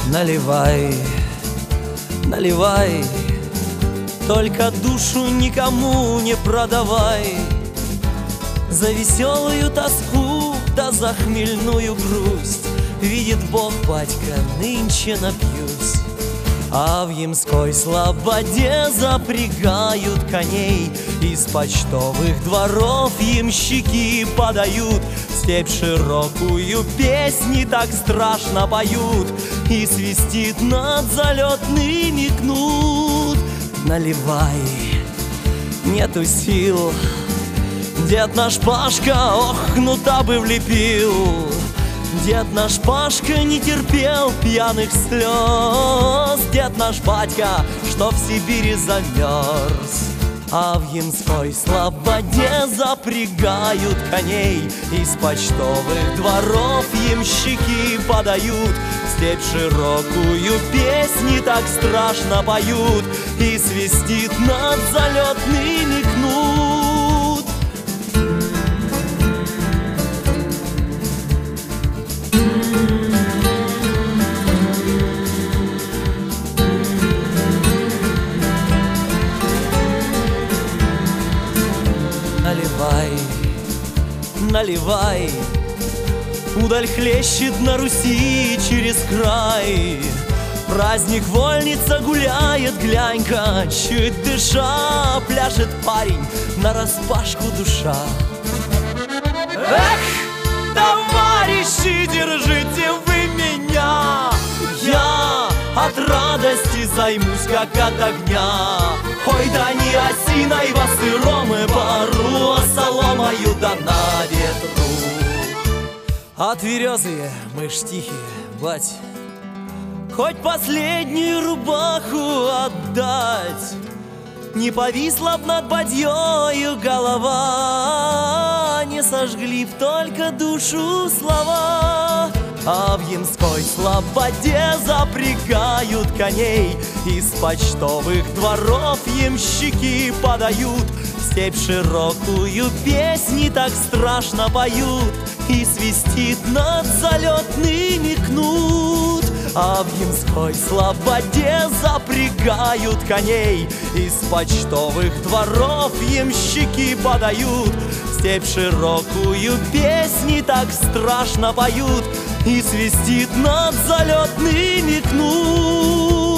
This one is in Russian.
Наливай, наливай, только душу никому не продавай. За веселую тоску да за хмельную грусть, видит Бог, батька, нынче напьюсь. А в Ямской слободе запрягают коней, из почтовых дворов ямщики подают. Степь широкую песни так страшно поют, и свистит над залетными кнут. Наливай, нету сил, дед наш Пашка, ох, кнута бы влепил. Дед наш Пашка не терпел пьяных слез, дед наш батька, что в Сибири замерз. А в Ямской слободе запрягают коней, из почтовых дворов ямщики подают. Степь широкую песни так страшно поют, и свистит над залетными кнут. Наливай, наливай, удаль хлещет на Руси через край. Праздник вольница гуляет, глянь-ка, чуть дыша, пляшет парень, нараспашку душа. Эх, товарищи, держите вы меня, я от радости займусь, как от огня. Ой, да не осиной во сыром и пару, а соломою да на ветру. А тверезые мы ж тихие, бать, хоть последнюю рубаху отдать, не повисла б над бадьёю голова, не сожгли б только душу слова. А в Ямской слободе запрягают коней, из почтовых дворов ямщики подают. Степь широкую песни так страшно поют, и свистит над залетными кнут. А в Ямской слободе запрягают коней, из почтовых дворов ямщики подают. Степь широкую песни так страшно поют, и свистит над залетными кнут.